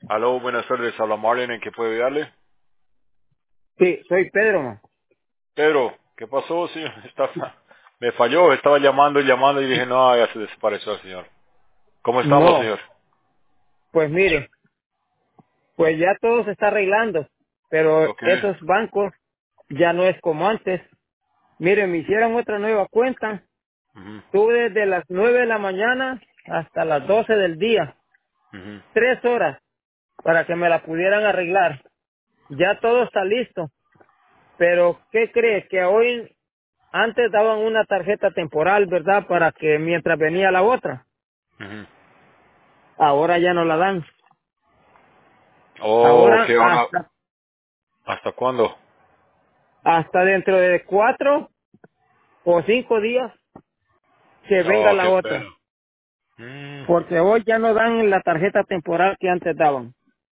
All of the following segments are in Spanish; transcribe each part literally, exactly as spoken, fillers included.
Aló, buenas tardes. Habla Marlon, ¿en qué puedo ayudarle? Sí, soy Pedro, ma. Pedro, ¿qué pasó, señor? Está- me falló, estaba llamando y llamando y dije, no, ya se desapareció el señor. ¿Cómo estamos, No, señor? pues mire, pues ya todo se está arreglando, pero Ok. esos bancos ya no es como antes. Mire, me hicieron otra nueva cuenta. Ujú, Tuve desde las nueve de la mañana hasta las ujú, doce del día, ujú, tres horas para que me la pudieran arreglar. Ya todo está listo, pero ¿qué cree? Que hoy, antes daban una tarjeta temporal, ¿verdad? Para que mientras venía la otra. ujú. Ahora ya no la dan. Oh, ok, Ahora ahora, hasta ¿hasta cuándo? hasta dentro de cuatro o cinco días que venga Oh, la qué pena. otra, Mm, porque hoy ya no dan la tarjeta temporal que antes daban,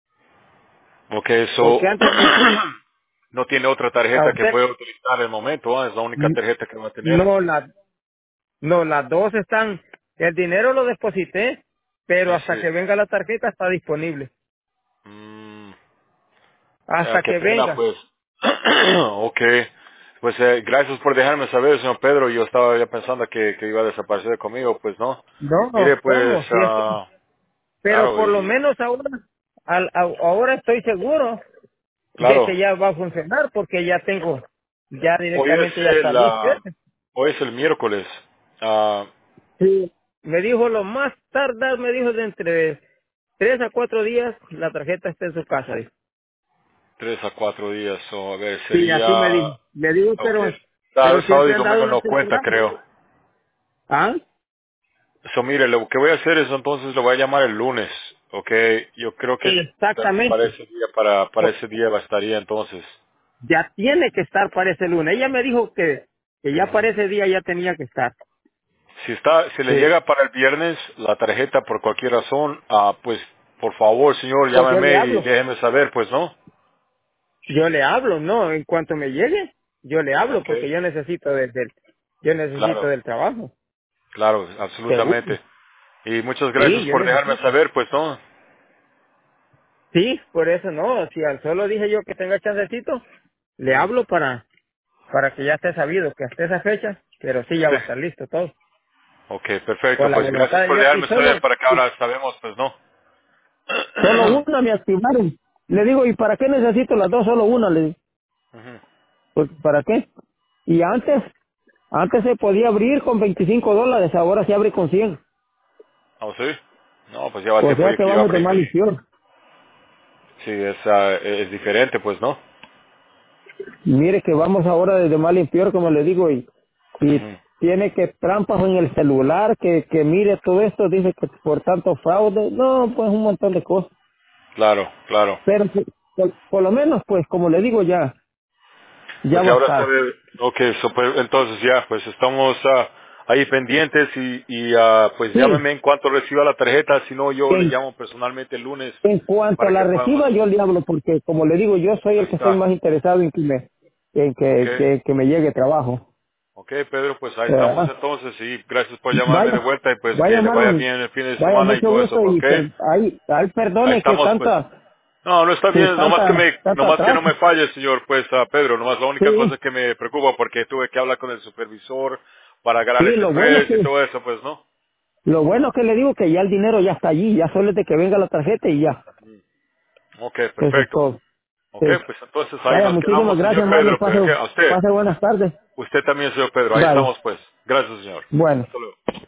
ok, porque so, antes me, no tiene otra a tarjeta que usted pueda utilizar en el momento, ¿ah? Es la única tarjeta que va a tener. no la no las dos están, el dinero lo deposité, pero Eh, hasta sí. que venga la tarjeta está disponible, Mm, ah, hasta qué que pena, venga. pues. Ok. Pues eh, gracias por dejarme saber, señor Pedro. Yo estaba ya pensando que, que iba a desaparecer conmigo, pues no. No, Mire, no, pues, ¿cómo? Sí, es- ah, pero claro, por lo y menos ahora, al- a- ahora estoy seguro de claro. que ya va a funcionar, porque ya tengo, ya Hoy es directamente ya está el, listo. ah, hoy es el miércoles. Ah, Sí. Me dijo lo más tardar, me dijo de entre tres a cuatro días la tarjeta está en su casa. Dijo. tres a cuatro días, o a ver, Sí, así me sería, dijo. Le digo, ok. pero, Sábado, pero sábado siempre y han domingo dado la no cuenta, temporada. creo. ¿Ah? So, mire, lo que voy a hacer es entonces lo voy a llamar el lunes, ok. Yo creo que también para Exactamente. ese día, para, para Po- ese día bastaría entonces. Ya tiene que estar para ese lunes. Ella me dijo que, que ya Ujú. para ese día ya tenía que estar. Si está, si le Sí. llega para el viernes la tarjeta por cualquier razón, ah, pues por favor, señor, Pues yo le llámeme y hablo. déjeme saber, pues, ¿no? Yo le hablo, no, en cuanto me llegue, yo le hablo Ok. porque yo necesito del, del- yo necesito Claro, del trabajo. claro, Seguro. absolutamente. Y muchas gracias Sí, yo por dejarme necesito. saber, pues, ¿no? Sí, por eso no, si al solo dije yo que tenga chancecito, le Ujú. hablo para para que ya esté sabido que hasta esa fecha, pero sí ya Sí. va a estar listo todo. Ok, perfecto. Con la Pues voluntad gracias de por Dios y dejarme saber solo para que ahora sabemos, pues, ¿no? solo una me activaron. Le digo, ¿y para qué necesito las dos? Solo una, le digo. Ujú. Pues, ¿para qué? Y antes, antes se podía abrir con veinticinco dólares, ahora se abre con cien. ¿Oh, sí? No, pues ya va O tiempo sea ya que que yo vamos de abrí mal mi... y peor. Sí, es, ah, es diferente, pues, ¿no? Mire que vamos ahora desde mal y peor, como le digo, y, y Ujú. tiene que trampas en el celular, que, que mire todo esto, dice que por tanto fraude, no, pues un montón de cosas. Claro, claro. Pero sí, por, por lo menos, pues como le digo, ya, ya Pues va a ahora estar. sabe, ok, so, pues, entonces ya, pues estamos ah, ahí pendientes y, y ah, pues Sí, llámeme en cuanto reciba la tarjeta, si no yo le en, llamo personalmente el lunes en cuanto para la que podamos, reciba, yo le hablo, porque como le digo, yo soy ahí el que estoy está, más interesado en que me, en ok, que, que, que me llegue trabajo. ok Pedro, pues ahí estamos ¿Verdad? entonces y gracias por llamarme de Vaya, vuelta y pues vaya, que le vaya Marvin, bien el fin de vaya, semana y mucho todo eso, gusto y ok, per, ay, ay, ahí perdone que estamos pues. tanta, No, no está que bien, nomás que tanta, me, tanta nomás que no atrás. me falle, señor, pues, ah, Pedro, nomás la única Sí, cosa que me preocupa porque tuve que hablar con el supervisor para sí, ganar ese lo bueno precio y que, todo eso, pues, ¿no? lo bueno que le digo que ya el dinero ya está allí, ya solo es de que venga la tarjeta y ya. Ok, Eso es perfecto. todo. Ok, Sí. pues entonces ahí Vaya, nos muchísimas quedamos, señor gracias, Marlon, Pedro, pase, pues, ok, a usted. pase buenas tardes. Usted también, señor Pedro, ahí Vaya, estamos, pues. Gracias, señor. bueno. Hasta luego.